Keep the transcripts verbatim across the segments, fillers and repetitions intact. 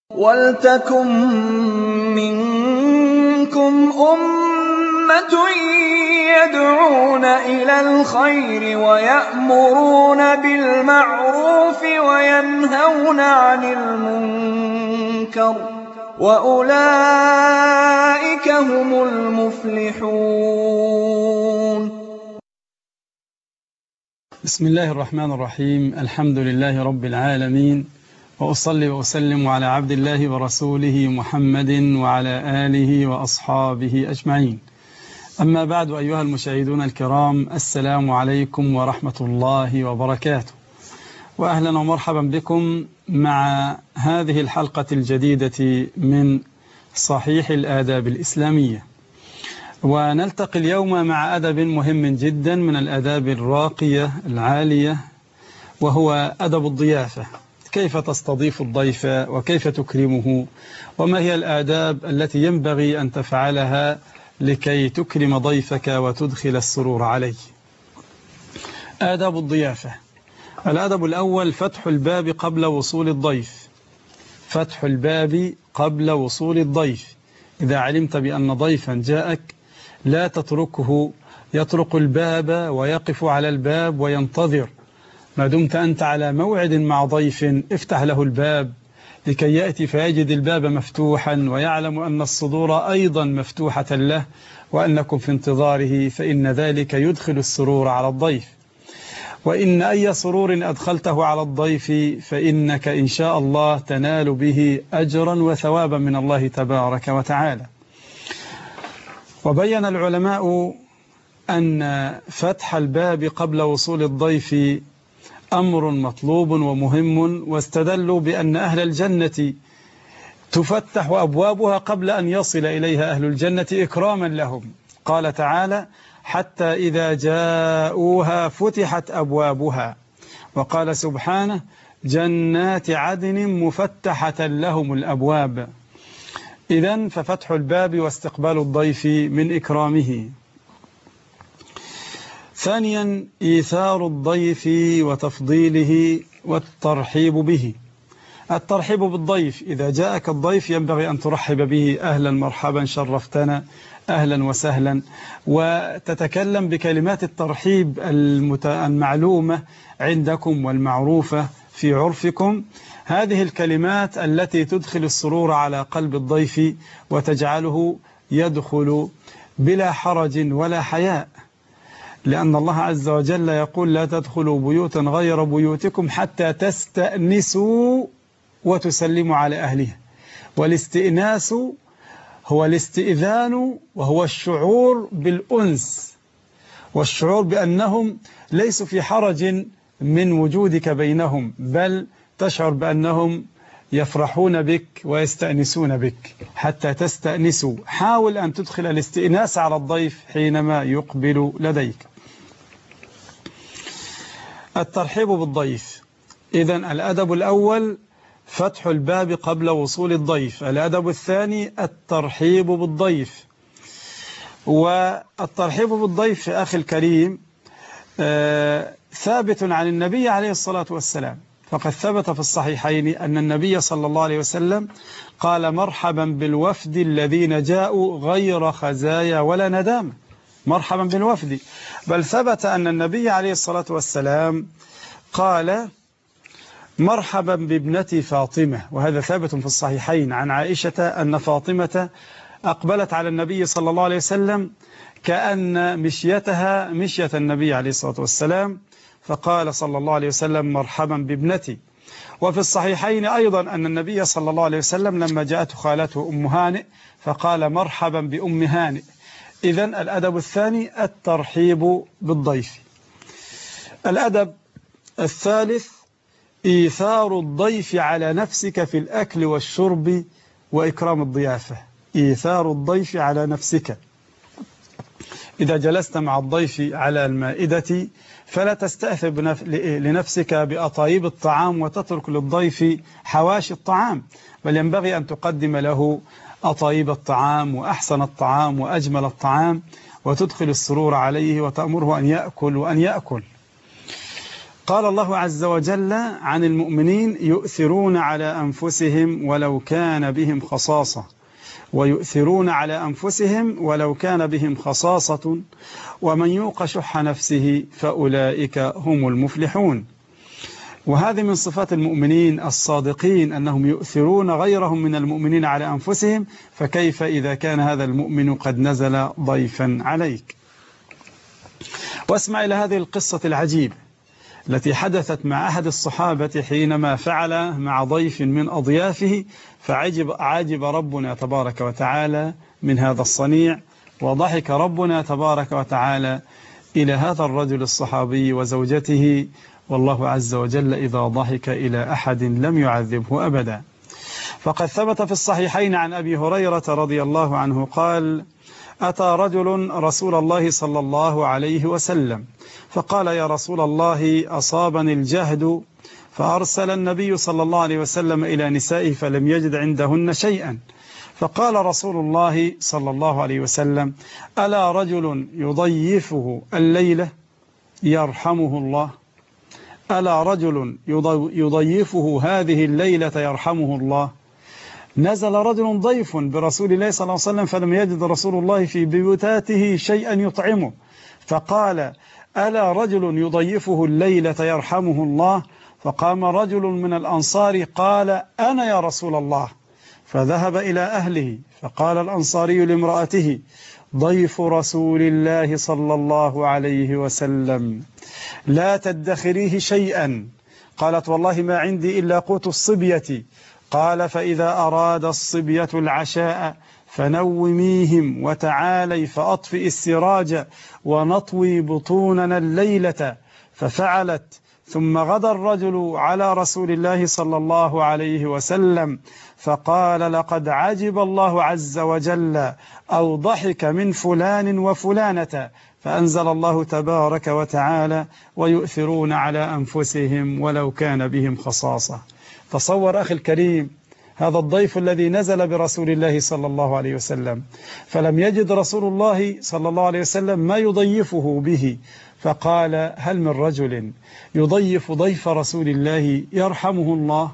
وَلْتَكُن مِّنكُمْ أُمَّةٌ يَدْعُونَ إِلَى الْخَيْرِ وَيَأْمُرُونَ بِالْمَعْرُوفِ وَيَنْهَوْنَ عَنِ الْمُنكَرِ ۚ وَأُولَٰئِكَ هُمُ الْمُفْلِحُونَ. بسم الله الرحمن الرحيم. الحمد لله رب العالمين، وأصلي وأسلم على عبد الله ورسوله محمد وعلى آله وأصحابه أجمعين. أما بعد، أيها المشاهدون الكرام، السلام عليكم ورحمة الله وبركاته، وأهلا ومرحبا بكم مع هذه الحلقة الجديدة من صحيح الآداب الإسلامية. ونلتقي اليوم مع أدب مهم جدا من الآداب الراقية العالية، وهو أدب الضيافة. كيف تستضيف الضيف وكيف تكرمه، وما هي الآداب التي ينبغي أن تفعلها لكي تكرم ضيفك وتدخل السرور عليه. آداب الضيافة. الأدب الأول: فتح الباب قبل وصول الضيف. فتح الباب قبل وصول الضيف. إذا علمت بأن ضيفا جاءك لا تتركه يطرق الباب ويقف على الباب وينتظر. ما دمت أنت على موعد مع ضيف، افتح له الباب لكي يأتي فيجد الباب مفتوحا ويعلم أن الصدور أيضا مفتوحة له وأنكم في انتظاره، فإن ذلك يدخل السرور على الضيف. وإن أي سرور أدخلته على الضيف فإنك إن شاء الله تنال به أجرا وثوابا من الله تبارك وتعالى. وبين العلماء أن فتح الباب قبل وصول الضيف أمر مطلوب ومهم، واستدلوا بأن أهل الجنة تفتح أبوابها قبل أن يصل إليها أهل الجنة إكراما لهم. قال تعالى: حتى إذا جاءوها فتحت أبوابها. وقال سبحانه: جنات عدن مفتحة لهم الأبواب. إذن ففتح الباب واستقبال الضيف من إكرامه. ثانيا: إيثار الضيف وتفضيله والترحيب به. الترحيب بالضيف: إذا جاءك الضيف ينبغي أن ترحب به: أهلا مرحبا، شرفتنا، أهلا وسهلا، وتتكلم بكلمات الترحيب المعلومة عندكم والمعروفة في عرفكم. هذه الكلمات التي تدخل السرور على قلب الضيف وتجعله يدخل بلا حرج ولا حياء، لأن الله عز وجل يقول: لا تدخلوا بيوتا غير بيوتكم حتى تستأنسوا وتسلموا على أهلها. والاستئناس هو الاستئذان، وهو الشعور بالأنس والشعور بأنهم ليسوا في حرج من وجودك بينهم، بل تشعر بأنهم يفرحون بك ويستأنسون بك. حتى تستأنسوا. حاول أن تدخل الاستئناس على الضيف حينما يقبل لديك. الترحيب بالضيف. إذن الأدب الأول فتح الباب قبل وصول الضيف. الأدب الثاني الترحيب بالضيف. والترحيب بالضيف يا أخي الكريم آه ثابت عن النبي عليه الصلاة والسلام، فقد ثبت في الصحيحين أن النبي صلى الله عليه وسلم قال: مرحبا بالوفد الذين جاءوا غير خزايا ولا ندامة. مرحبا بالوفد. بل ثبت أن النبي عليه الصلاة والسلام قال: مرحبا بابنتي فاطمة. وهذا ثابت في الصحيحين عن عائشة أن فاطمة أقبلت على النبي صلى الله عليه وسلم كأن مشيتها مشية النبي عليه الصلاة والسلام، فقال صلى الله عليه وسلم: مرحبا بابنتي. وفي الصحيحين أيضا أن النبي صلى الله عليه وسلم لما جاءته خالته أم هانئ فقال: مرحبا بأم هانئ. إذن الأدب الثاني الترحيب بالضيف. الأدب الثالث إيثار الضيف على نفسك في الأكل والشرب وإكرام الضيافة. إيثار الضيف على نفسك. إذا جلست مع الضيف على المائدة فلا تستأثر لنفسك بأطايب الطعام وتترك للضيف حواشي الطعام، بل ينبغي أن تقدم له أطايب الطعام وأحسن الطعام وأجمل الطعام، وتدخل السرور عليه وتأمره أن يأكل وأن يأكل. قال الله عز وجل عن المؤمنين: يؤثرون على أنفسهم ولو كان بهم خصاصة، ويؤثرون على أنفسهم ولو كان بهم خصاصة، ومن يوق شح نفسه فأولئك هم المفلحون. وهذه من صفات المؤمنين الصادقين أنهم يؤثرون غيرهم من المؤمنين على أنفسهم، فكيف إذا كان هذا المؤمن قد نزل ضيفا عليك؟ واسمع إلى هذه القصة العجيبة التي حدثت مع أحد الصحابة حينما فعل مع ضيف من أضيافه، فعجب عجب ربنا تبارك وتعالى من هذا الصنيع، وضحك ربنا تبارك وتعالى إلى هذا الرجل الصحابي وزوجته، والله عز وجل إذا ضحك إلى أحد لم يعذبه أبدا. فقد ثبت في الصحيحين عن أبي هريرة رضي الله عنه قال: أتى رجل رسول الله صلى الله عليه وسلم فقال: يا رسول الله، أصابني الجهد. فأرسل النبي صلى الله عليه وسلم إلى نسائه فلم يجد عندهن شيئا، فقال رسول الله صلى الله عليه وسلم: ألا رجل يضيفه الليلة يرحمه الله؟ ألا رجل يضيفه هذه الليلة يرحمه الله؟ نزل رجل ضيف برسول الله صلى الله عليه وسلم فلم يجد رسول الله في بيوتاته شيئا يطعمه، فقال: ألا رجل يضيفه الليلة يرحمه الله؟ فقام رجل من الأنصار قال: أنا يا رسول الله. فذهب إلى أهله، فقال الأنصاري لامرأته: ضيف رسول الله صلى الله عليه وسلم، لا تدخريه شيئا. قالت: والله ما عندي إلا قوت الصبية. قال: فإذا أراد الصبية العشاء فنوميهم وتعالي فأطفئ السراج ونطوي بطوننا الليلة. ففعلت، ثم غدا الرجل على رسول الله صلى الله عليه وسلم فقال: لقد عجب الله عز وجل أو ضحك من فلان وفلانة، فأنزل الله تبارك وتعالى: ويؤثرون على أنفسهم ولو كان بهم خصاصة. تصور أخي الكريم هذا الضيف الذي نزل برسول الله صلى الله عليه وسلم، فلم يجد رسول الله صلى الله عليه وسلم ما يضيفه به، فقال: هل من رجل يضيف ضيف رسول الله يرحمه الله؟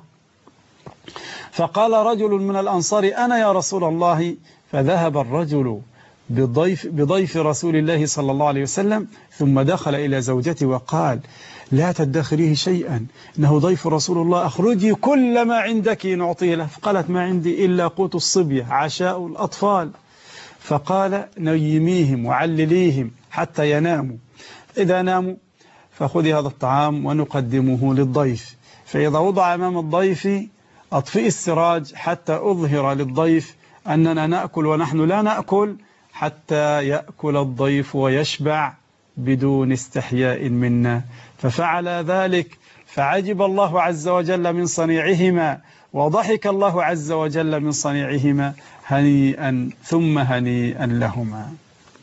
فقال رجل من الأنصار: أنا يا رسول الله. فذهب الرجل بضيف, بضيف رسول الله صلى الله عليه وسلم، ثم دخل إلى زوجته وقال: لا تدخريه شيئا، إنه ضيف رسول الله، أخرجي كل ما عندك نعطيه له. فقالت: ما عندي إلا قوت الصبية، عشاء الأطفال. فقال: نيميهم وعلليهم حتى يناموا، إذا ناموا فخذي هذا الطعام ونقدمه للضيف، فإذا وضع أمام الضيف أطفئ السراج حتى أظهر للضيف أننا نأكل ونحن لا نأكل، حتى يأكل الضيف ويشبع بدون استحياء منا. ففعل ذلك، فعجب الله عز وجل من صنيعهما، وضحك الله عز وجل من صنيعهما، هنيئا ثم هنيئا لهما.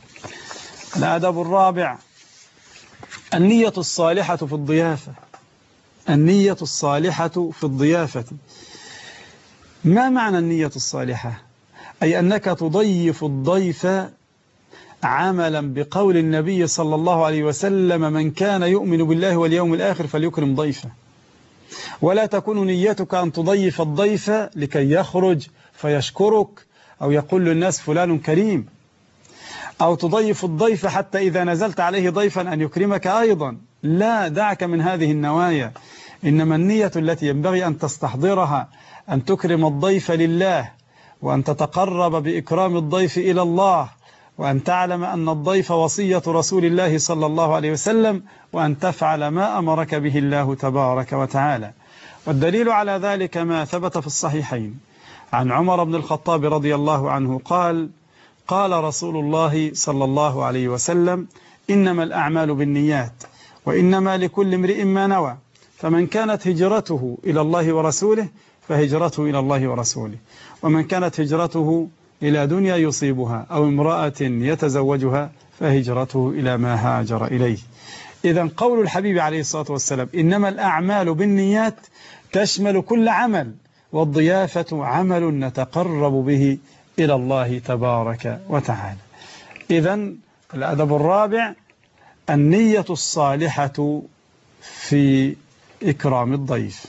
الأدب الرابع: النية الصالحة في الضيافة. النية الصالحة في الضيافة. ما معنى النية الصالحة؟ أي أنك تضيف الضيف عملا بقول النبي صلى الله عليه وسلم: من كان يؤمن بالله واليوم الآخر فليكرم ضيفه. ولا تكون نيتك أن تضيف الضيف لكي يخرج فيشكرك أو يقول للناس فلان كريم، أو تضيف الضيف حتى إذا نزلت عليه ضيفا أن يكرمك أيضا. لا، دعك من هذه النوايا. إنما النية التي ينبغي أن تستحضرها أن تكرم الضيف لله، وأن تتقرب بإكرام الضيف إلى الله، وأن تعلم أن الضيف وصية رسول الله صلى الله عليه وسلم، وأن تفعل ما أمرك به الله تبارك وتعالى. والدليل على ذلك ما ثبت في الصحيحين عن عمر بن الخطاب رضي الله عنه قال: قال رسول الله صلى الله عليه وسلم: إنما الأعمال بالنيات، وإنما لكل امرئ ما نوى، فمن كانت هجرته إلى الله ورسوله فهجرته إلى الله ورسوله، ومن كانت هجرته إلى دنيا يصيبها أو امرأة يتزوجها فهجرته إلى ما هاجر إليه. إذن قول الحبيب عليه الصلاة والسلام: إنما الأعمال بالنيات تشمل كل عمل، والضيافة عمل نتقرب به إلى الله تبارك وتعالى. إذن الأدب الرابع: النية الصالحة في إكرام الضيف.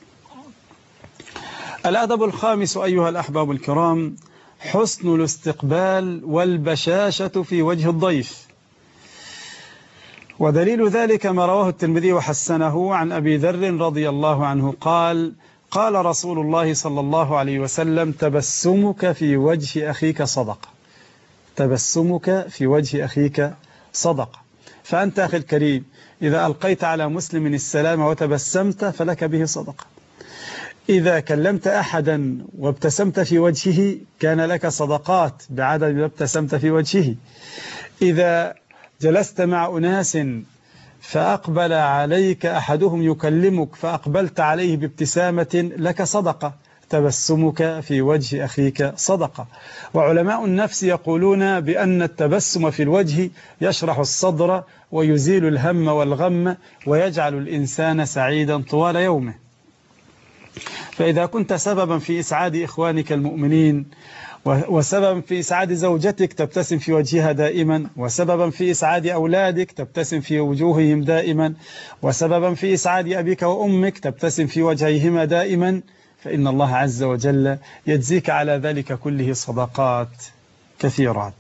الأدب الخامس أيها الأحباب الكرام حسن الاستقبال والبشاشة في وجه الضيف. ودليل ذلك ما رواه الترمذي وحسنه عن أبي ذر رضي الله عنه قال قال رسول الله صلى الله عليه وسلم تبسمك في وجه أخيك صدقة. تبسمك في وجه أخيك صدقة. فأنت أخي الكريم إذا ألقيت على مسلم السلام وتبسمت فلك به صدقة. إذا كلمت أحدا وابتسمت في وجهه كان لك صدقات بعدد ما ابتسمت في وجهه. إذا جلست مع أناس فأقبل عليك أحدهم يكلمك فأقبلت عليه بابتسامة لك صدقة. تبسمك في وجه أخيك صدقة. وعلماء النفس يقولون بأن التبسم في الوجه يشرح الصدر ويزيل الهم والغم ويجعل الإنسان سعيدا طوال يومه. فإذا كنت سببا في إسعاد إخوانك المؤمنين وسببا في إسعاد زوجتك تبتسم في وجهها دائما، وسببا في إسعاد أولادك تبتسم في وجوههم دائما، وسببا في إسعاد أبيك وأمك تبتسم في وجهيهما دائما، فإن الله عز وجل يجزيك على ذلك كله صدقات كثيرات.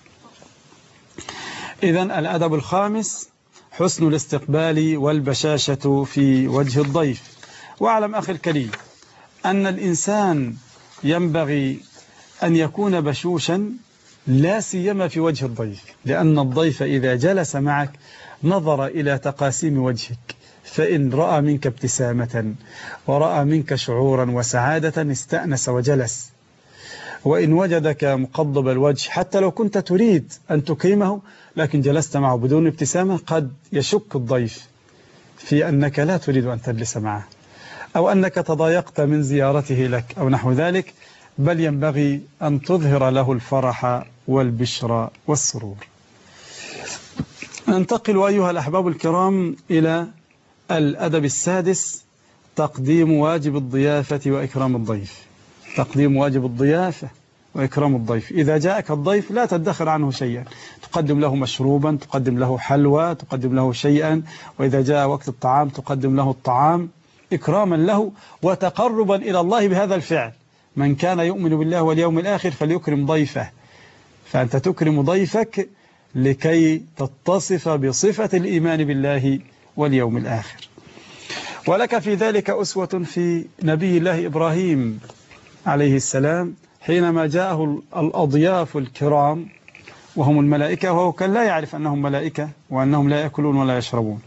إذن الأدب الخامس حسن الاستقبال والبشاشة في وجه الضيف. واعلم أخي الكريم أن الإنسان ينبغي أن يكون بشوشا لا سيما في وجه الضيف، لأن الضيف إذا جلس معك نظر إلى تقاسيم وجهك، فإن رأى منك ابتسامة ورأى منك شعورا وسعادة استأنس وجلس، وإن وجدك مقضب الوجه حتى لو كنت تريد أن تكرمه لكن جلست معه بدون ابتسامة قد يشك الضيف في أنك لا تريد أن تجلس معه أو أنك تضايقت من زيارته لك أو نحو ذلك، بل ينبغي أن تظهر له الفرح والبشرى والسرور. ننتقل أيها الأحباب الكرام إلى الأدب السادس تقديم واجب الضيافة وإكرام الضيف. تقديم واجب الضيافة وإكرام الضيف. إذا جاءك الضيف لا تدخر عنه شيئا، تقدم له مشروبا، تقدم له حلوى، تقدم له شيئا، وإذا جاء وقت الطعام تقدم له الطعام إكراما له وتقربا إلى الله بهذا الفعل. من كان يؤمن بالله واليوم الآخر فليكرم ضيفه. فأنت تكرم ضيفك لكي تتصف بصفة الإيمان بالله واليوم الآخر. ولك في ذلك أسوة في نبي الله إبراهيم عليه السلام حينما جاءه الأضياف الكرام وهم الملائكة، وهو كان لا يعرف أنهم ملائكة وأنهم لا يأكلون ولا يشربون.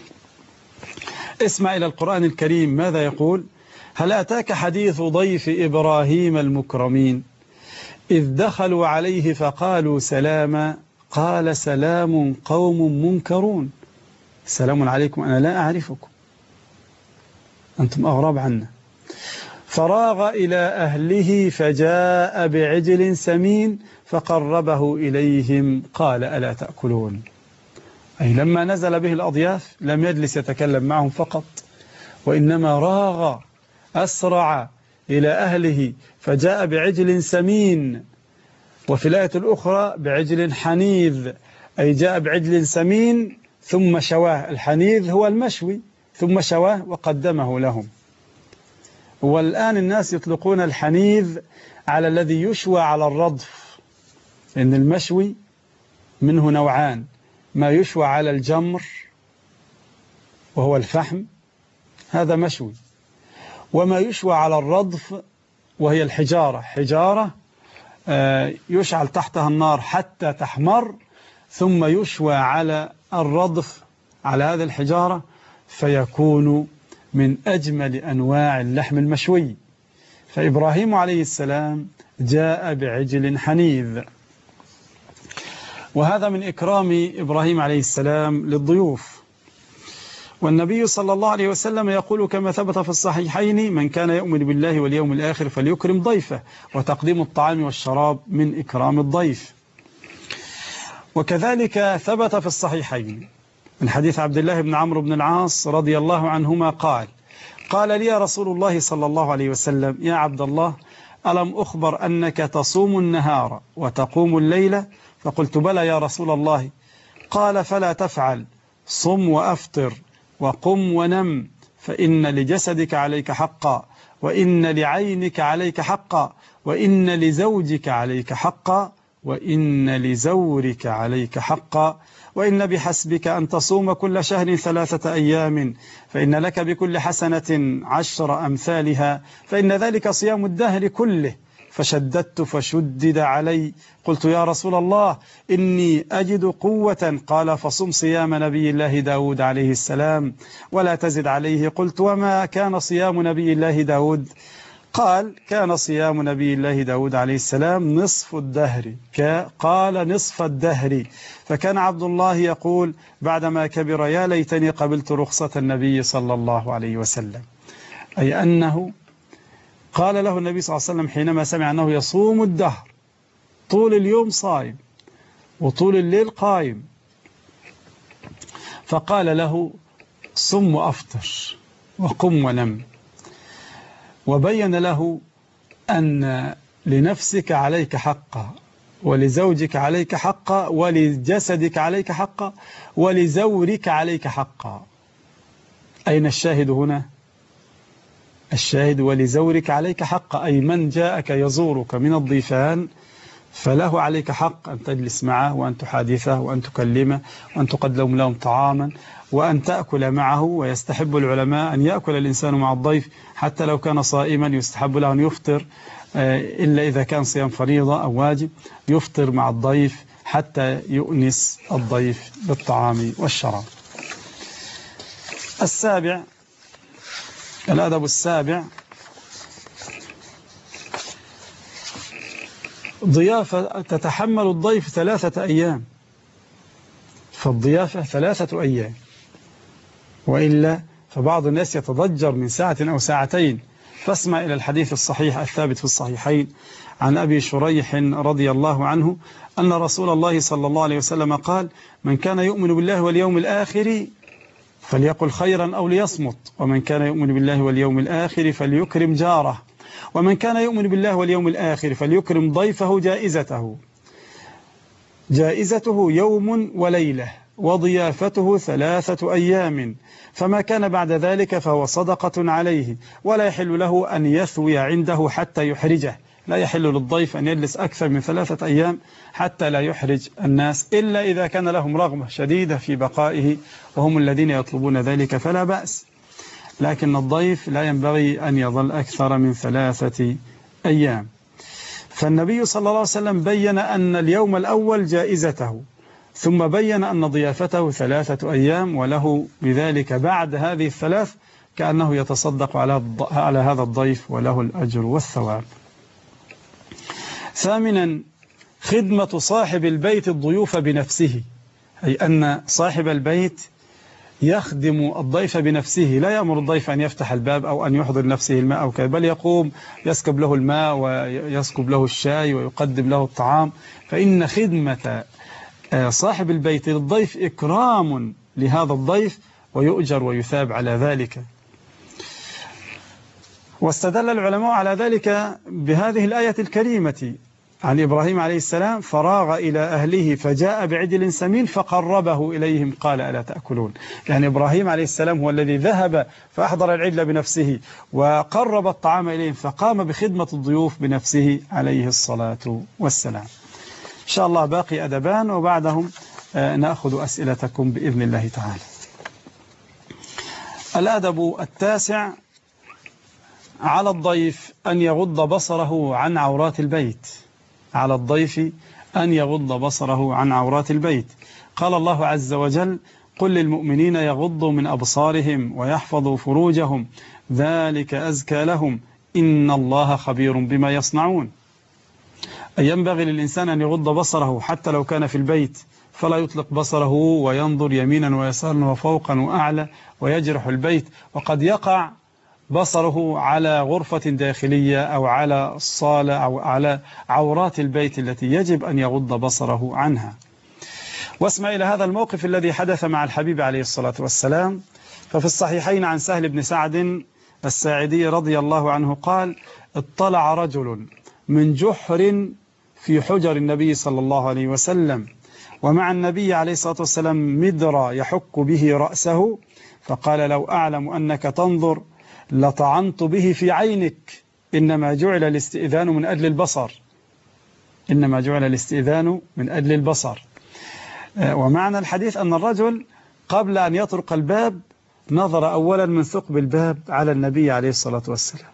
اسمع إلى القرآن الكريم ماذا يقول: هل أتاك حديث ضيف إبراهيم المكرمين إذ دخلوا عليه فقالوا سلاما قال سلام قوم منكرون سلام عليكم أنا لا أعرفكم أنتم أغراب عنا. فراغ إلى أهله فجاء بعجل سمين فقربه إليهم قال ألا تأكلون. أي لما نزل به الأضياف لم يجلس يتكلم معهم فقط، وإنما راغ أسرع إلى أهله فجاء بعجل سمين، وفي الآية الأخرى بعجل حنيذ، أي جاء بعجل سمين ثم شواه. الحنيذ هو المشوي ثم شواه وقدمه لهم. والآن الناس يطلقون الحنيذ على الذي يشوى على الرضف، لأن المشوي منه نوعان: ما يشوى على الجمر وهو الفحم هذا مشوي، وما يشوى على الرضف وهي الحجارة، حجارة يشعل تحتها النار حتى تحمر ثم يشوى على الرضف على هذه الحجارة فيكون من أجمل أنواع اللحم المشوي. فإبراهيم عليه السلام جاء بعجل حنيذ، وهذا من إكرام إبراهيم عليه السلام للضيوف. والنبي صلى الله عليه وسلم يقول كما ثبت في الصحيحين: من كان يؤمن بالله واليوم الآخر فليكرم ضيفه. وتقديم الطعام والشراب من إكرام الضيف. وكذلك ثبت في الصحيحين من حديث عبد الله بن عمرو بن العاص رضي الله عنهما قال: قال لي رسول الله صلى الله عليه وسلم: يا عبد الله ألم أخبر أنك تصوم النهار وتقوم الليل؟ فقلت: بلى يا رسول الله. قال: فلا تفعل، صم وأفطر وقم ونم، فإن لجسدك عليك حقا، وإن لعينك عليك حقا، وإن لزوجك عليك حقا، وإن لزورك عليك حقا، وإن بحسبك أن تصوم كل شهر ثلاثة أيام، فإن لك بكل حسنة عشر أمثالها، فإن ذلك صيام الدهر كله. فشددت فشدد علي، قلت يا رسول الله إني أجد قوة، قال فصم صيام نبي الله داود عليه السلام ولا تزد عليه. قلت وما كان صيام نبي الله داود؟ قال كان صيام نبي الله داود عليه السلام نصف الدهر، قال نصف الدهر. فكان عبد الله يقول بعدما كبر يا ليتني قبلت رخصة النبي صلى الله عليه وسلم، أي أنه قال له النبي صلى الله عليه وسلم حينما سمع أنه يصوم الدهر، طول اليوم صائم وطول الليل قائم، فقال له صم وأفطر وقم ونم، وبين له أن لنفسك عليك حقا، ولزوجك عليك حقا، ولجسدك عليك حقا، ولزورك عليك حقا. أين الشاهد هنا؟ الشاهد ولزورك عليك حقا، أي من جاءك يزورك من الضيفان فله عليك حق أن تجلس معه وأن تحادثه وأن تكلمه وأن تقدم لهم طعاما وأن تأكل معه. ويستحب العلماء أن يأكل الإنسان مع الضيف حتى لو كان صائما، يستحب له أن يفطر إلا إذا كان صيام فريضة أو واجب، يفطر مع الضيف حتى يؤنس الضيف بالطعام والشراب. السابع، الأدب السابع، ضيافة تتحمل الضيف ثلاثة أيام، فالضيافة ثلاثة أيام، وإلا فبعض الناس يتضجر من ساعة أو ساعتين. فاسمع إلى الحديث الصحيح الثابت في الصحيحين عن أبي شريح رضي الله عنه أن رسول الله صلى الله عليه وسلم قال من كان يؤمن بالله واليوم الآخر فليقل خيرا أو ليصمت، ومن كان يؤمن بالله واليوم الآخر فليكرم جاره، ومن كان يؤمن بالله واليوم الآخر فليكرم ضيفه جائزته جائزته يوم وليلة، وضيافته ثلاثة أيام، فما كان بعد ذلك فهو صدقة عليه، ولا يحل له أن يثوي عنده حتى يحرجه. لا يحل للضيف أن يجلس أكثر من ثلاثة أيام حتى لا يحرج الناس، إلا إذا كان لهم رغبة شديدة في بقائه وهم الذين يطلبون ذلك فلا بأس، لكن الضيف لا ينبغي أن يظل أكثر من ثلاثة أيام. فالنبي صلى الله عليه وسلم بين أن اليوم الأول جائزته، ثم بين أن ضيافته ثلاثة أيام، وله بذلك بعد هذه الثلاث كأنه يتصدق على هذا الضيف وله الأجر والثواب. ثامنا، خدمة صاحب البيت الضيوف بنفسه، أي أن صاحب البيت يخدم الضيف بنفسه، لا يأمر الضيف أن يفتح الباب أو أن يحضر نفسه الماء أو كذا، بل يقوم يسكب له الماء ويسكب له الشاي ويقدم له الطعام. فإن خدمة صاحب البيت للضيف إكرام لهذا الضيف ويؤجر ويثاب على ذلك. واستدل العلماء على ذلك بهذه الآية الكريمة عن إبراهيم عليه السلام فراغ إلى أهله فجاء بعجل سمين فقربه إليهم قال ألا تأكلون. يعني إبراهيم عليه السلام هو الذي ذهب فأحضر العجل بنفسه وقرب الطعام إليهم، فقام بخدمة الضيوف بنفسه عليه الصلاة والسلام. إن شاء الله باقي أدبان وبعدهم نأخذ أسئلتكم بإذن الله تعالى. الأدب التاسع، على الضيف أن يغض بصره عن عورات البيت. على الضيف أن يغض بصره عن عورات البيت. قال الله عز وجل قل للمؤمنين يغضوا من أبصارهم ويحفظوا فروجهم ذلك أزكى لهم إن الله خبير بما يصنعون. أي ينبغي للإنسان أن يغض بصره حتى لو كان في البيت، فلا يطلق بصره وينظر يمينا ويسارا وفوقا وأعلى ويجرح البيت، وقد يقع بصره على غرفة داخلية أو على الصالة أو على عورات البيت التي يجب أن يغض بصره عنها. واسمع إلى هذا الموقف الذي حدث مع الحبيب عليه الصلاة والسلام. ففي الصحيحين عن سهل بن سعد الساعدي رضي الله عنه قال اطلع رجل من جحر في حجر النبي صلى الله عليه وسلم، ومع النبي عليه الصلاة والسلام مدرى يحك به رأسه، فقال لو أعلم أنك تنظر لطعنت به في عينك، إنما جعل الاستئذان من أجل البصر، إنما جعل الاستئذان من أجل البصر. ومعنى الحديث أن الرجل قبل أن يطرق الباب نظر أولا من ثقب الباب على النبي عليه الصلاة والسلام،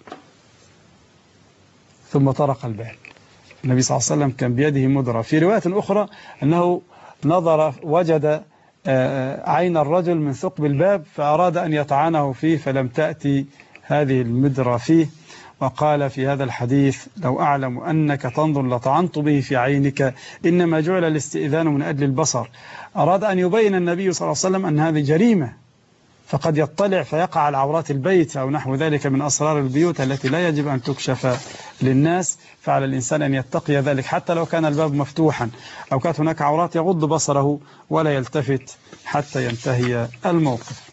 ثم طرق الباب. النبي صلى الله عليه وسلم كان بيده مدرة. في رواية أخرى أنه نظر وجد عين الرجل من ثقب الباب فأراد أن يطعنه فيه فلم تأتي هذه المدرة فيه، وقال في هذا الحديث لو أعلم أنك تنظر لطعنت به في عينك، إنما جعل الاستئذان من أجل البصر. أراد أن يبين النبي صلى الله عليه وسلم أن هذه جريمة، فقد يطلع فيقع على عورات البيت أو نحو ذلك من أسرار البيوت التي لا يجب أن تكشف للناس، فعلى الإنسان أن يتقي ذلك حتى لو كان الباب مفتوحا أو كانت هناك عورات يغض بصره ولا يلتفت حتى ينتهي الموقف.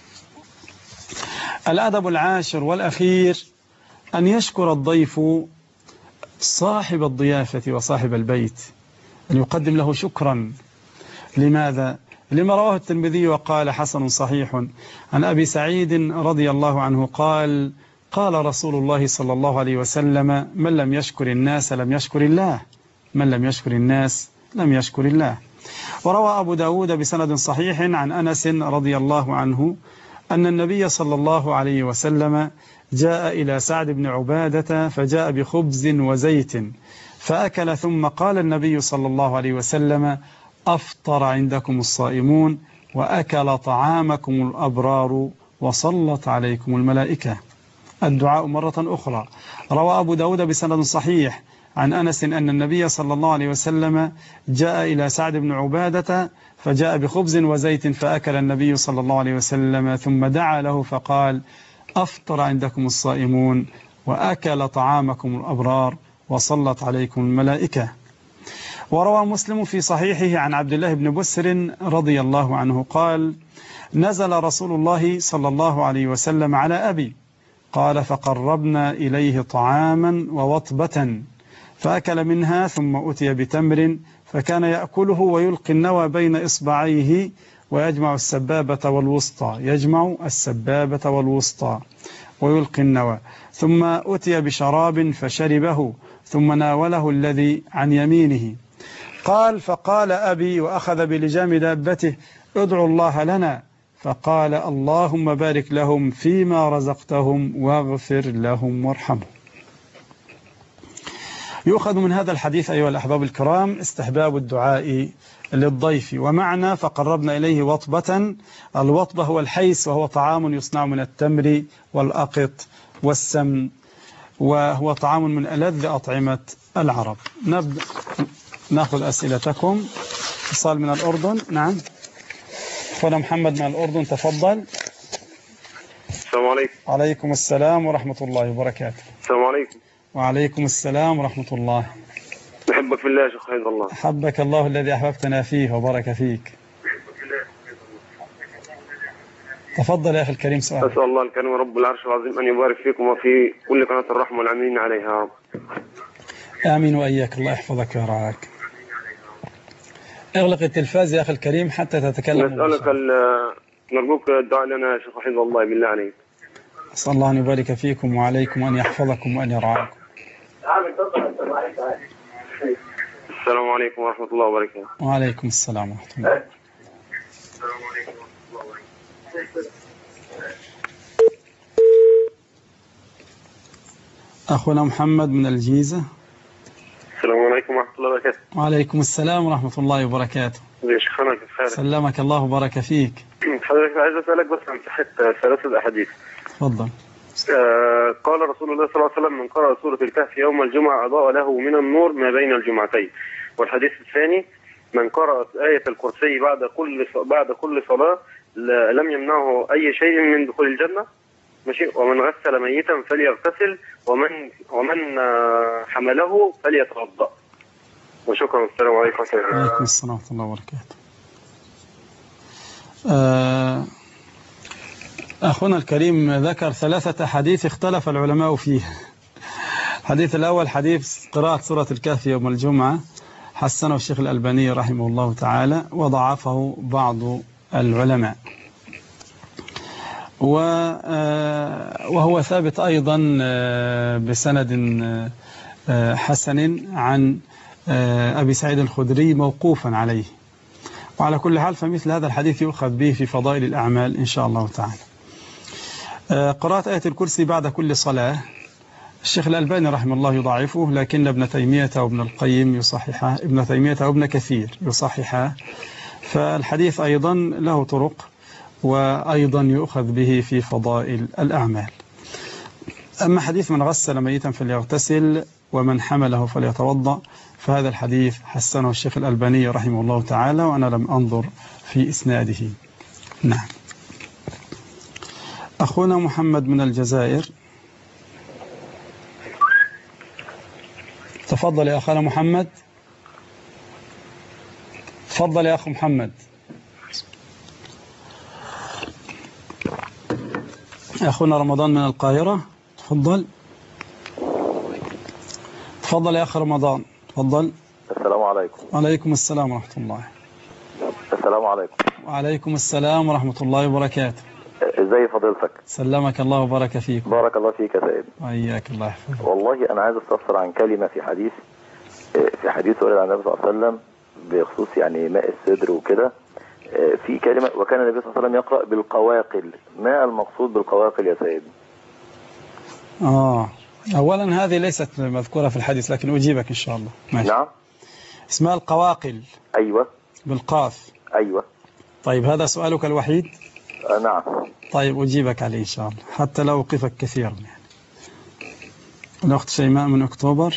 الأدب العاشر والأخير أن يشكر الضيف صاحب الضيافة وصاحب البيت، أن يقدم له شكرا. لماذا؟ لما رواه الترمذي وقال حسن صحيح عن أبي سعيد رضي الله عنه قال قال رسول الله صلى الله عليه وسلم من لم يشكر الناس لم يشكر الله، من لم يشكر الناس لم يشكر الله. وروى أبو داود بسند صحيح عن أنس رضي الله عنه أن النبي صلى الله عليه وسلم جاء إلى سعد بن عبادة فجاء بخبز وزيت فأكل، ثم قال النبي صلى الله عليه وسلم أفطر عندكم الصائمون وأكل طعامكم الأبرار وصلت عليكم الملائكة. الدعاء مرة أخرى. روى أبو داود بسند صحيح عن أنس أن النبي صلى الله عليه وسلم جاء إلى سعد بن عبادة فجاء بخبز وزيت فأكل النبي صلى الله عليه وسلم، ثم دعا له فقال أفطر عندكم الصائمون وأكل طعامكم الأبرار وصلت عليكم الملائكة. وروى مسلم في صحيحه عن عبد الله بن بسر رضي الله عنه قال نزل رسول الله صلى الله عليه وسلم على أبي، قال فقربنا إليه طعاما ووطبة فأكل منها، ثم أتي بتمر فكان يأكله ويلقي النوى بين إصبعيه ويجمع السبابة والوسطى، يجمع السبابة والوسطى ويلقي النوى، ثم أتي بشراب فشربه، ثم ناوله الذي عن يمينه. قال فقال أبي وأخذ بلجام دابته ادعوا الله لنا، فقال اللهم بارك لهم فيما رزقتهم واغفر لهم وارحمهم. يؤخذ من هذا الحديث أيها الأحباب الكرام استحباب الدعاء للضيف. ومعنى فقربنا إليه وطبة، الوطبة هو الحيس وهو طعام يصنع من التمر والأقط والسمن، وهو طعام من ألذ أطعمة العرب. نبدأ نأخذ أسئلتكم. اتصال من الأردن. نعم أخونا محمد من الأردن تفضل. السلام عليكم. عليكم السلام ورحمة الله وبركاته. السلام عليكم. وعليكم السلام ورحمة الله. نحبك في الله يا شيخ حفظ الله. حبك الله الذي أحببتنا فيه وبارك فيك. تفضل يا أخي الكريم سؤال. أسأل الله الكريم رب العرش العظيم أن يبارك فيكم وفي كل قناة الرحمة والعاملين عليها يا رب. آمين وإياك، الله يحفظك ويرعاك. اغلق التلفاز يا أخي الكريم حتى تتكلم. نسألك نرجوك الدعاء لنا يا شيخ حفظ الله بالله عليك. أسأل الله أن يبارك فيكم وعليكم وأن يحفظكم وأن يرعاكم. السلام عليكم ورحمة الله وبركاته. وعليكم السلام ورحمة الله. أخونا محمد من الجيزة. السلام عليكم ورحمة الله وبركاته. وعليكم السلام ورحمة الله وبركاته. يا شيخنا كيف حالك؟ سلمك الله وبارك فيك. حضرتك عايز أسألك بس عن صحة ثلاثة أحاديث. تفضل. آه قال رسول الله صلى الله عليه وسلم من قرأ سورة الكهف يوم الجمعة أضاء له من النور ما بين الجمعتين. والحديث الثاني من قرأ آية الكرسي بعد كل بعد كل صلاة لم يمنعه أي شيء من دخول الجنة. ماشي. ومن غسل ميتا فليغتسل ومن ومن حمله فليتوضأ. وشكرا. السلام عليكم ورحمة الله. وعليكم السلام ورحمة الله وبركاته. آه أخونا الكريم ذكر ثلاثة حديث اختلف العلماء فيه. الحديث الأول حديث قراءة سورة الكهف يوم الجمعة، حسنه الشيخ الألباني رحمه الله تعالى وضعفه بعض العلماء. وهو ثابت أيضا بسند حسن عن أبي سعيد الخدري موقوفا عليه. وعلى كل حال فمثل هذا الحديث يؤخذ به في فضائل الأعمال إن شاء الله تعالى. قراءة آية الكرسي بعد كل صلاة، الشيخ الألباني رحمه الله يضاعفه، لكن ابن تيمية وابن القيم يصححه، ابن تيمية وابن كثير يصححه، فالحديث أيضا له طرق وأيضا يؤخذ به في فضائل الأعمال. أما حديث من غسل ميتا فليغتسل ومن حمله فليتوضأ، فهذا الحديث حسنه الشيخ الألباني رحمه الله تعالى، وأنا لم أنظر في إسناده. نعم. أخونا محمد من الجزائر، تفضل يا أخونا محمد. تفضل يا أخو محمد. أخونا رمضان من القاهرة، تفضل. تفضل يا أخ رمضان، تفضل. السلام عليكم. وعليكم السلام ورحمة الله. السلام عليكم. وعليكم السلام ورحمة الله وبركاته. ازاي فضيلتك؟ سلمك الله وبارك فيك. بارك الله فيك يا سيد. وإياك، الله يحفظك. والله أنا عايز استفسر عن كلمة في حديث في حديث ورد عن النبي صلى الله عليه وسلم بخصوص يعني ماء السدر وكده، في كلمة وكان النبي صلى الله عليه وسلم يقرأ بالقواقل، ما المقصود بالقواقل يا سيد؟ آه أولا هذه ليست مذكورة في الحديث، لكن أجيبك إن شاء الله. ماشي. نعم. اسمها القواقل. أيوة. بالقاف. أيوة. طيب هذا سؤالك الوحيد؟ آه نعم. طيب أجيبك عليه إن شاء الله، حتى لو أوقفك كثيرا يعني. الأخت شيماء من أكتوبر.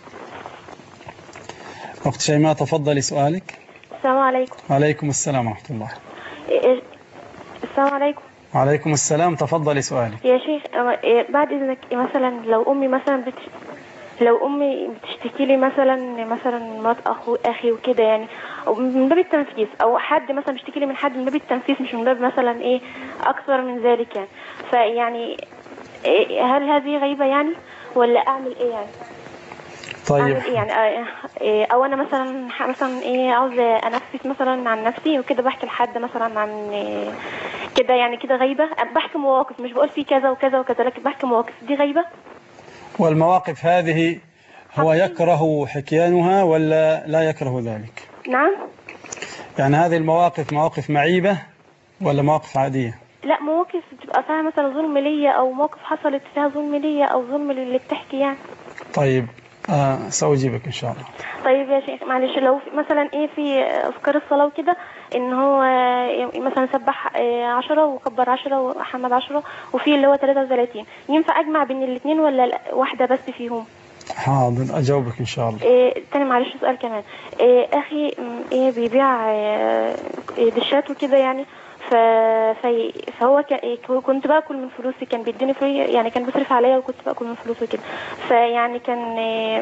أخت شيماء تفضلي سؤالك. السلام عليكم. وعليكم السلام ورحمة الله. السلام عليكم. وعليكم السلام، تفضلي سؤالك. يا شيخ بعد إذنك، مثلا لو أمي مثلا بت... لو أمي بتشتكي لي مثلا مثلا مرات أخو أخي وكده يعني، أو من باب التنفيس، أو حد مثلا بيشتكي لي من حد من باب التنفيس، مش من باب مثلا إيه أكثر من ذلك يعني، فيعني هل هذه غيبة يعني ولا أعمل إيه يعني؟ طيب إيه يعني، او انا مثلا مثلا ايه عاوز انفس مثلا عن نفسي وكده، بحكي لحد مثلا عن كده يعني، كده غيبه؟ بحكي مواقف، مش بقول في كذا وكذا وكذا، لكن بحكي مواقف، دي غيبه؟ والمواقف هذه هو يكره حكيانها ولا لا يكره ذلك؟ نعم. يعني هذه المواقف مواقف معيبه ولا مواقف عاديه؟ لا، مواقف بتبقى فيها مثلا ظلم ليا، او موقف حصلت فيها ظلم ليا او ظلم للي بتحكي يعني. طيب آه سأجيبك إن شاء الله. طيب يا شيخ معلش، لو مثلا إيه في أذكار الصلاة وكده، إن هو مثلا سبح عشرة وكبر عشرة وحمد عشرة، وفي اللي هو ثلاثة وثلاثين، ينفع أجمع بين الاثنين ولا واحدة بس فيهم؟ حاضر أجاوبك إن شاء الله. إيه تاني معلش سؤال كمان. إيه أخي إيه بيبيع إيه دشات وكده يعني، ف... فهو ك... كنت باكل من فلوسي، كان بيديني فلوس يعني، كان بيصرف عليا وكنت باكل من فلوسه كده، فيعني كان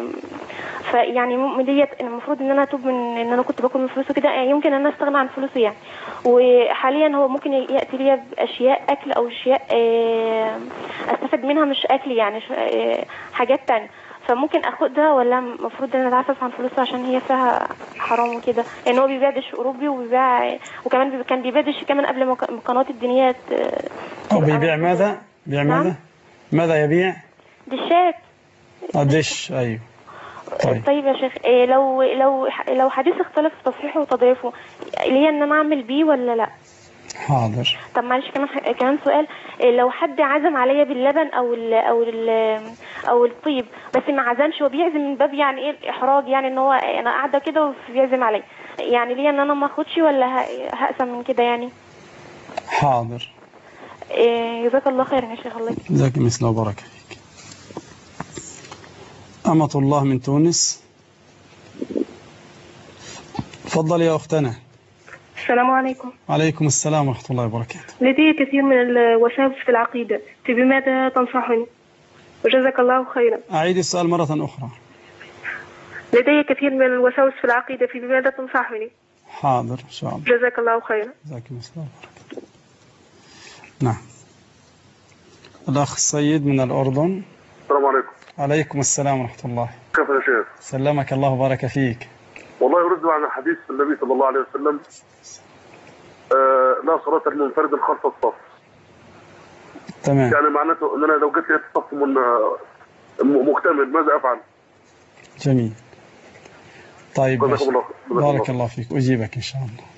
فيعني ديت المفروض ان انا اتوب من ان انا كنت باكل من فلوسه كده، يمكن ان انا استغنى عن فلوسه يعني. وحاليا هو ممكن ياتي لي باشياء اكل او اشياء استفاد منها، مش اكل يعني، حاجات تانية، فممكن اخدها ولا المفروض ان انا اتعفف عن فلوسه عشان هي فيها حرام وكده؟ لان هو بيبيع دش اوروبي وبيبيع، وكمان كان بيبيع دش كمان قبل ما القنوات الدينيه. او بيبيع ماذا؟ بيبيع ماذا؟ ماذا يبيع؟ دشات. دش. ايوه. طيب, طيب يا شيخ، إيه لو لو لو حديث اختلف في تصحيحه وتضعيفه، ليه ان انا اعمل بيه ولا لا؟ حاضر. طب معلش كمان كمان سؤال، إيه لو حد عزم عليا باللبن او ال او ال او الطيب، بس ما عزمش وبيعزم من باب يعني ايه الاحراج، يعني ان هو انا قاعده كده وبيعزم عليا، يعني ليه ان انا ما اخدش ولا هقسم من كده يعني؟ حاضر. إيه جزاك الله خير يا شيخ. الله يكرمك. جزاك مثل وبركه فيك. أمة الله من تونس، تفضل يا أختنا. السلام عليكم. وعليكم السلام ورحمة الله وبركاته. لدي كثير من الوساوس في العقيدة، فبماذا تنصحني؟ وجزاك الله خيرا. أعيد السؤال مرة أخرى. لدي كثير من الوساوس في العقيدة، فبماذا تنصحني؟ حاضر إن شاء الله. جزاك الله خيرا. جزاك مثل وبركاته. نعم. الأخ السيد من الأردن. السلام عليكم. عليكم السلام ورحمة الله. كيف يا شيخ؟ سلمك الله وبارك فيك. والله يرد عن حديث النبي صلى الله عليه وسلم، آه لا صلاة للمنفرد خلف الصف. تمام. يعني معناته ان انا لو جيت لقيت الصف مكتمل ماذا افعل؟ جميل. طيب بارك الله. بارك الله فيك، أجيبك إن شاء الله.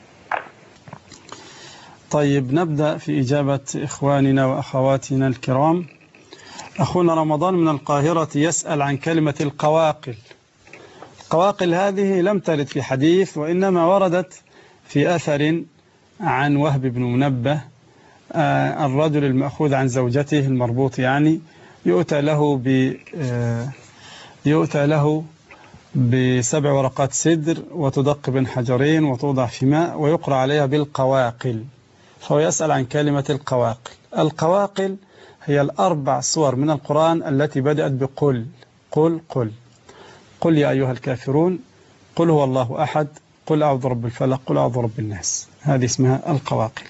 طيب نبدأ في إجابة إخواننا وأخواتنا الكرام. أخونا رمضان من القاهرة يسأل عن كلمة القواقل. القواقل هذه لم ترد في حديث، وإنما وردت في أثر عن وهب بن منبه، آه الرجل المأخوذ عن زوجته المربوط، يعني يؤتى له ب آه يؤتى له بسبع ورقات سدر وتدق بين حجرين وتوضع في ماء ويقرأ عليها بالقواقل. فهو يسأل عن كلمة القواقل. القواقل هي الأربع صور من القرآن التي بدأت بقل قل قل قل يا أيها الكافرون، قل هو الله أحد، قل أعوذ برب الفلق، قل أعوذ برب الناس. هذه اسمها القواقل.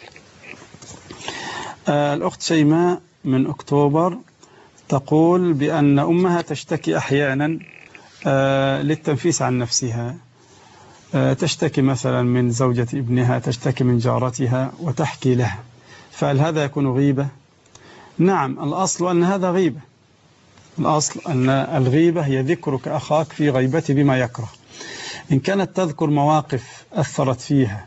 آه الأخت شيماء من أكتوبر تقول بأن أمها تشتكي أحيانا آه للتنفيس عن نفسها، آه تشتكي مثلا من زوجة ابنها، تشتكي من جارتها وتحكي لها، فهل هذا يكون غيبة؟ نعم، الأصل أن هذا غيبة. الأصل أن الغيبة هي ذكرك أخاك في غيبته بما يكره. إن كانت تذكر مواقف أثرت فيها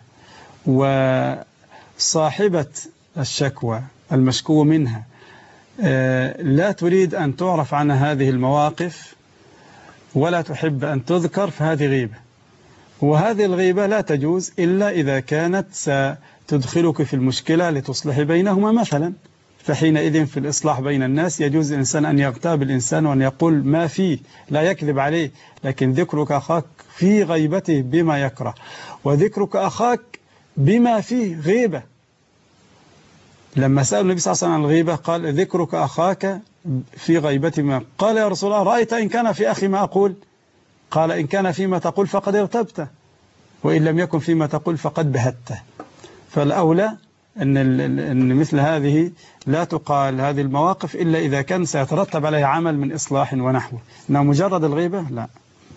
وصاحبة الشكوى المشكو منها لا تريد أن تعرف عن هذه المواقف ولا تحب أن تذكر، فهذه غيبة. وهذه الغيبة لا تجوز إلا إذا كانت ستدخلك في المشكلة لتصلح بينهما مثلا، فحينئذ في الإصلاح بين الناس يجوز الإنسان أن يغتاب الإنسان وأن يقول ما فيه، لا يكذب عليه، لكن ذكرك أخاك في غيبته بما يكره، وذكرك أخاك بما فيه غيبة. لما سأل النبي صلى الله عليه وسلم عن الغيبة قال ذكرك أخاك في غيبته ما، قال يا رسول الله رأيت إن كان في أخي ما أقول؟ قال إن كان فيما تقول فقد اغتبته، وإن لم يكن فيما تقول فقد بهته. فالأولى أن, أن مثل هذه لا تقال هذه المواقف إلا إذا كان سيترتب عليها عمل من إصلاح ونحوه، إنه مجرد الغيبة لا.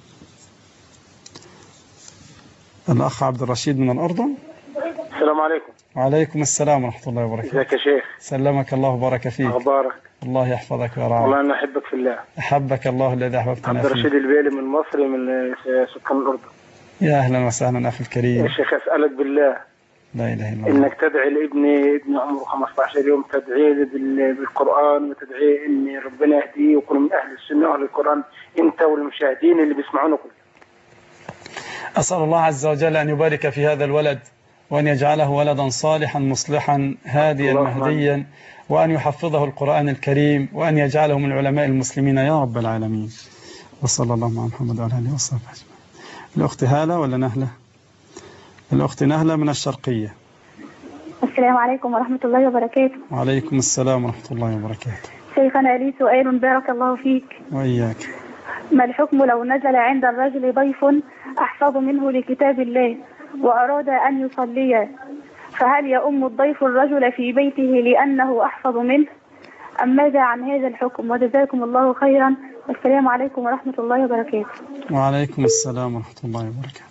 الأخ عبد الرشيد من الأردن. السلام عليكم. وعليكم السلام ورحمة الله وبركاته. ازيك يا شيخ؟ سلمك الله وبارك فيك. أخبارك؟ الله يحفظك ويرعاك. والله أنا أحبك في الله. أحبك الله الذي أحببتنا فيه. عبد الرشيد البيلي من مصر، من سكان الأردن. يا أهلا وسهلا أخي الكريم. يا شيخ أسألك بالله لا إله إلا الله إنك تدعي لابني، ابن عمره خمسة عشر يوم، تدعي بالقرآن وتدعي إن ربنا يهديه ويكون من أهل السنة وأهل القرآن، أنت والمشاهدين اللي بيسمعونا كله. أسأل الله عز وجل أن يبارك في هذا الولد، وأن يجعله ولدا صالحا مصلحا هاديا مهديا، وأن يحفظه القرآن الكريم، وأن يجعله من علماء المسلمين يا رب العالمين. وصلى الله على محمد وعلى آله وصحبه أجمعين. الأخت هالة ولا نهلة؟ الأخت نهلة من الشرقية. السلام عليكم ورحمة الله وبركاته. وعليكم السلام ورحمة الله وبركاته. شيخنا لي سؤال بارك الله فيك. وإياك. ما الحكم لو نزل عند الرجل ضيف أحفظ منه لكتاب الله وأراد أن يصلي، فهل يؤم الضيف الرجل في بيته لأنه أحفظ منه، أم ماذا عن هذا الحكم؟ وجزاكم الله خيرا، والسلام عليكم ورحمة الله وبركاته. وعليكم السلام ورحمة الله وبركاته.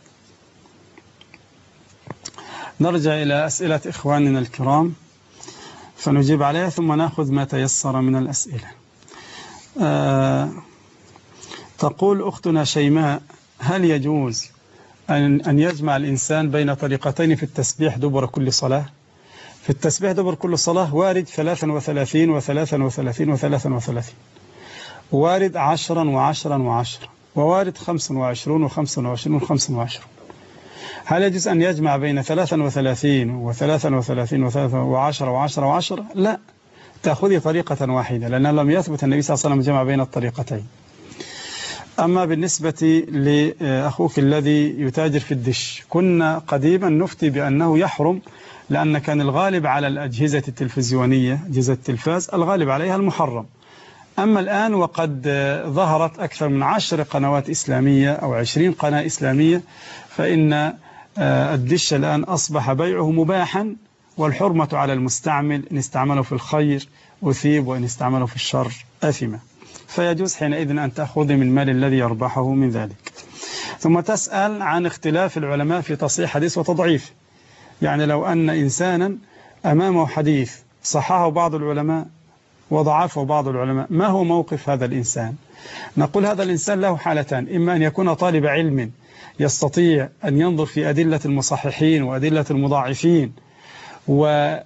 نرجع إلى أسئلة إخواننا الكرام فنجيب عليها، ثم نأخذ ما تيسر من الأسئلة. آه تقول أختنا شيماء هل يجوز أن أن يجمع الإنسان بين طريقتين في التسبيح دبر كل صلاة؟ في التسبيح دبر كل صلاة وارد ثلاثا وثلاثين وثلاثا وثلاثين وثلاثا وثلاثين، وارد عشرا وعشرا وعشرا، ووارد خمسا وعشرون وخمسا وعشرون وخمسا وعشرون. هل يجوز أن يجمع بين ثلاثا وثلاثين وثلاثا وثلاثين وثلاثا وعشرة وعشرة وعشرة؟ لا، تأخذي طريقة واحدة، لأنه لم يثبت النبي صلى الله عليه وسلم جمع بين الطريقتين. أما بالنسبة لأخوك الذي يتاجر في الدش، كنا قديما نفتي بأنه يحرم، لأن كان الغالب على الأجهزة التلفزيونية، أجهزة التلفاز الغالب عليها المحرم. أما الآن وقد ظهرت أكثر من عشر قنوات إسلامية أو عشرين قناة إسلامية، فإن الدش الآن أصبح بيعه مباحا، والحرمة على المستعمل إن استعمله في الخير أثيب، وإن استعمله في الشر أثمة، فيجوز حينئذ أن تأخذ من مال الذي يربحه من ذلك. ثم تسأل عن اختلاف العلماء في تصحيح حديث وتضعيف، يعني لو أن إنسانا أمامه حديث صححه بعض العلماء وضعفه بعض العلماء. ما هو موقف هذا الإنسان؟ نقول هذا الإنسان له حالتان: إما أن يكون طالب علم يستطيع أن ينظر في أدلة المصححين وأدلة المضاعفين ويلجأ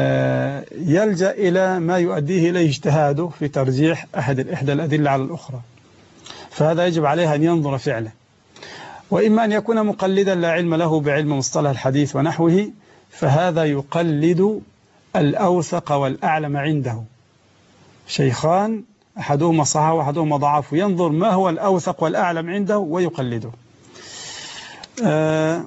إلى ما يؤديه إليه اجتهاده في ترجيح أحد إحدى الأدلة على الأخرى، فهذا يجب عليه أن ينظر فعله. وإما أن يكون مقلدا لا علم له بعلم مصطلح الحديث ونحوه، فهذا يقلد الأوثق والأعلم عنده، شيخان أحدهما صحح وأحدهما ضعف، ينظر ما هو الأوثق والأعلم عنده ويقلده. آه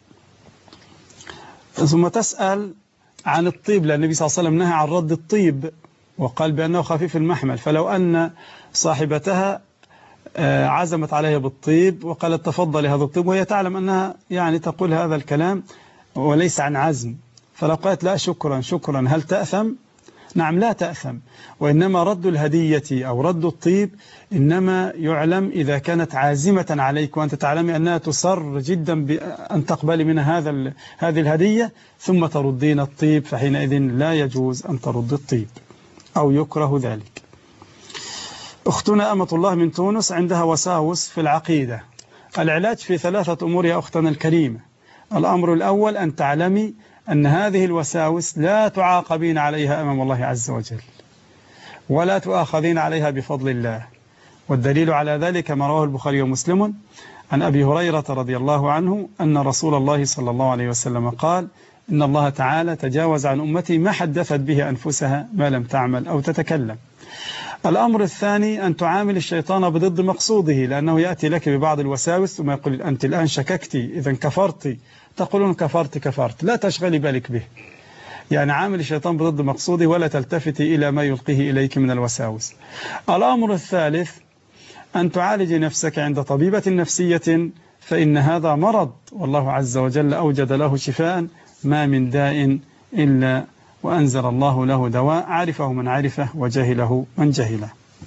ثم تسأل عن الطيب، لأن النبي صلى الله عليه وسلم نهى عن رد الطيب وقال بأنه خفيف المحمل، فلو أن صاحبتها آه عزمت عليها بالطيب وقالت تفضل هذا الطيب، وهي تعلم أنها يعني تقول هذا الكلام وليس عن عزم، فلو قالت لا شكرا شكرا، هل تأثم؟ نعم لا تأثم. وإنما رد الهدية أو رد الطيب إنما يعلم إذا كانت عازمة عليك وأنت تعلمي أنها تسر جدا بأن تقبلي منها هذا هذه الهدية ثم تردين الطيب، فحينئذ لا يجوز أن ترد الطيب أو يكره ذلك. أختنا أمة الله من تونس عندها وساوس في العقيدة. العلاج في ثلاثة أمور يا أختنا الكريمة. الأمر الأول أن تعلمي أن هذه الوساوس لا تعاقبين عليها أمام الله عز وجل ولا تؤاخذين عليها بفضل الله، والدليل على ذلك ما رواه البخاري ومسلم عن أبي هريرة رضي الله عنه أن رسول الله صلى الله عليه وسلم قال: إن الله تعالى تجاوز عن أمتي ما حدثت به أنفسها ما لم تعمل أو تتكلم. الأمر الثاني أن تعامل الشيطان بضد مقصوده، لأنه يأتي لك ببعض الوساوس ثم يقول أنت الآن شككتي إذا كفرتي، تقولون كفرت كفرت، لا تشغلي بالك به. يعني عامل الشيطان بضد مقصوده ولا تلتفتي إلى ما يلقيه إليك من الوساوس. الأمر الثالث أن تعالج نفسك عند طبيبة نفسية، فإن هذا مرض والله عز وجل أوجد له شفاء، ما من داء إلا وأنزل الله له دواء، عرفه من عرفه وجهله من جهله.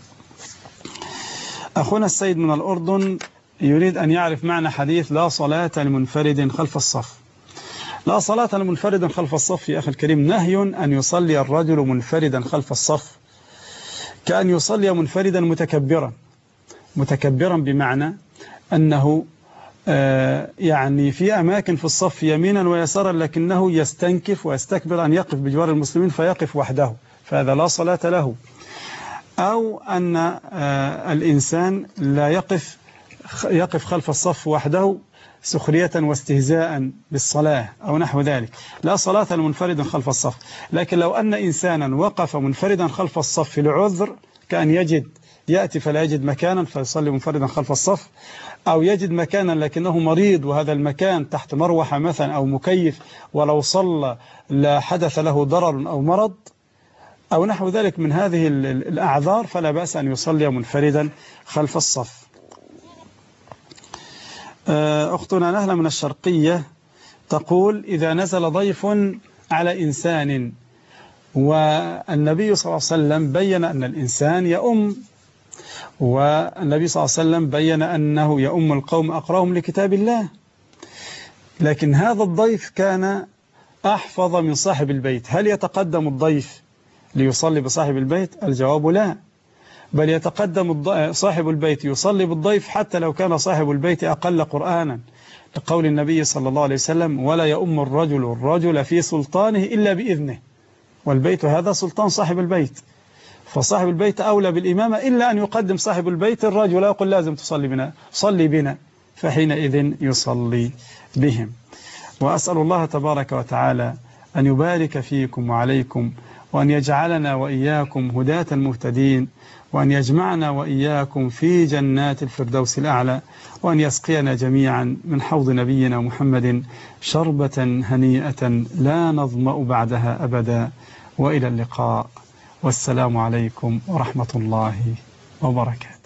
أخونا السيد من الأردن يريد أن يعرف معنى حديث لا صلاة لمنفرد خلف الصف. لا صلاة لمنفرد خلف الصف يا أخي الكريم نهي أن يصلي الرجل منفردا خلف الصف، كأن يصلي منفردا متكبرا. متكبرا بمعنى أنه آه يعني في أماكن في الصف يمينا ويسارا، لكنه يستنكف ويستكبر أن يقف بجوار المسلمين فيقف وحده، فهذا لا صلاة له. أو أن آه الإنسان لا يقف يقف خلف الصف وحده سخرية واستهزاء بالصلاة أو نحو ذلك، لا صلاة لمنفرد خلف الصف. لكن لو أن إنسانا وقف منفردا خلف الصف لعذر، كأن يجد يأتي فلا يجد مكانا فيصلي منفردا خلف الصف، أو يجد مكانا لكنه مريض وهذا المكان تحت مروحة مثلا أو مكيف، ولو صلى لا حدث له ضرر أو مرض أو نحو ذلك من هذه الأعذار، فلا بأس أن يصلي منفردا خلف الصف. أختنا نهلة من الشرقية تقول: إذا نزل ضيف على إنسان والنبي صلى الله عليه وسلم بين أن الإنسان يؤم، والنبي صلى الله عليه وسلم بين أنه يؤم القوم أقراهم لكتاب الله، لكن هذا الضيف كان أحفظ من صاحب البيت، هل يتقدم الضيف ليصلي بصاحب البيت؟ الجواب لا، بل يتقدم صاحب البيت يصلي بالضيف حتى لو كان صاحب البيت أقل قرآنا، لقول النبي صلى الله عليه وسلم: ولا يؤم الرجل الرجل في سلطانه إلا بإذنه، والبيت هذا سلطان صاحب البيت، فصاحب البيت أولى بالإمامة، إلا أن يقدم صاحب البيت الرجل لا يقول لازم تصلي بنا، صلي بنا، فحينئذ يصلي بهم. وأسأل الله تبارك وتعالى أن يبارك فيكم وعليكم، وأن يجعلنا وإياكم هداة مهتدين، وأن يجمعنا وإياكم في جنات الفردوس الأعلى، وأن يسقينا جميعا من حوض نبينا محمد شربة هنيئة لا نظمأ بعدها أبدا. وإلى اللقاء، والسلام عليكم ورحمة الله وبركاته.